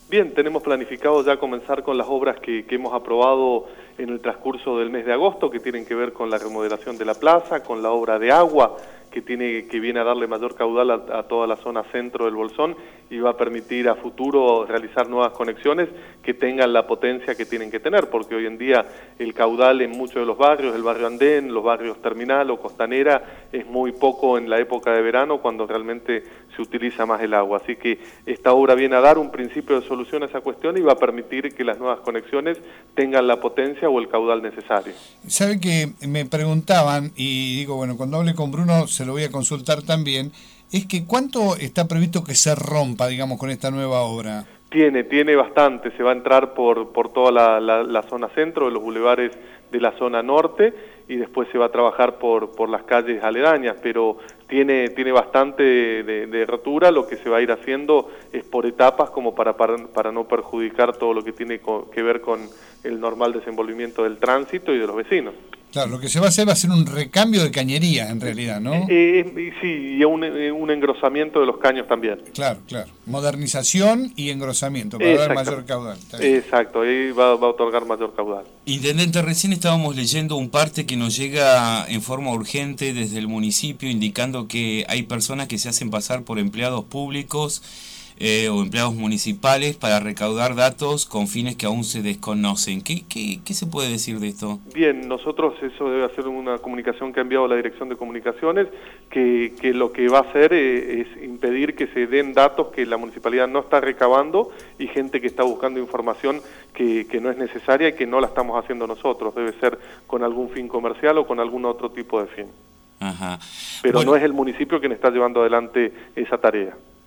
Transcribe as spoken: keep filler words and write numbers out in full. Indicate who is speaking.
Speaker 1: Bien, tenemos planificado ya comenzar con las obras que, que hemos aprobado en el transcurso del mes de agosto, que tienen que ver con la remodelación de la plaza, con la obra de agua, que tiene que viene a darle mayor caudal a, a toda la zona centro del Bolsón y va a permitir a futuro realizar nuevas conexiones que tengan la potencia que tienen que tener, porque hoy en día el caudal en muchos de los barrios, el barrio Andén, los barrios Terminal o Costanera, es muy poco en la época de verano cuando realmente se utiliza más el agua. Así que esta obra viene a dar un principio de solución a esa cuestión y va a permitir que las nuevas conexiones tengan la potencia o el caudal necesario.
Speaker 2: Sabe que me preguntaban, y digo, bueno, cuando hable con Bruno se lo voy a consultar también, es que ¿cuánto está previsto que se rompa, digamos, con esta nueva obra?
Speaker 1: Tiene, tiene bastante, se va a entrar por, por toda la, la, la zona centro, de los bulevares de la zona norte, y después se va a trabajar por, por las calles aledañas, pero tiene, tiene bastante de, de rotura. Lo que se va a ir haciendo es por etapas, como para, para, para no perjudicar todo lo que tiene que ver con el normal desenvolvimiento del tránsito y de los vecinos.
Speaker 2: Claro, lo que se va a hacer va a ser un recambio de cañería, en realidad, ¿no?
Speaker 1: Eh, eh, sí, y un, un engrosamiento de los caños también.
Speaker 2: Claro, claro. Modernización y engrosamiento, para dar mayor caudal.
Speaker 1: Exacto, ahí va, va a otorgar mayor caudal.
Speaker 3: Intendente, recién estábamos leyendo un parte que nos llega en forma urgente desde el municipio, indicando que hay personas que se hacen pasar por empleados públicos Eh, o empleados municipales para recaudar datos con fines que aún se desconocen. ¿Qué, qué, qué se puede decir de esto?
Speaker 1: Bien, nosotros eso debe ser una comunicación que ha enviado la Dirección de Comunicaciones, que, que lo que va a hacer es, es impedir que se den datos que la municipalidad no está recabando y gente que está buscando información que, que no es necesaria y que no la estamos haciendo nosotros. Debe ser con algún fin comercial o con algún otro tipo de fin.
Speaker 3: Ajá.
Speaker 1: Pero
Speaker 3: Bueno,
Speaker 1: no es el municipio quien está llevando adelante esa tarea.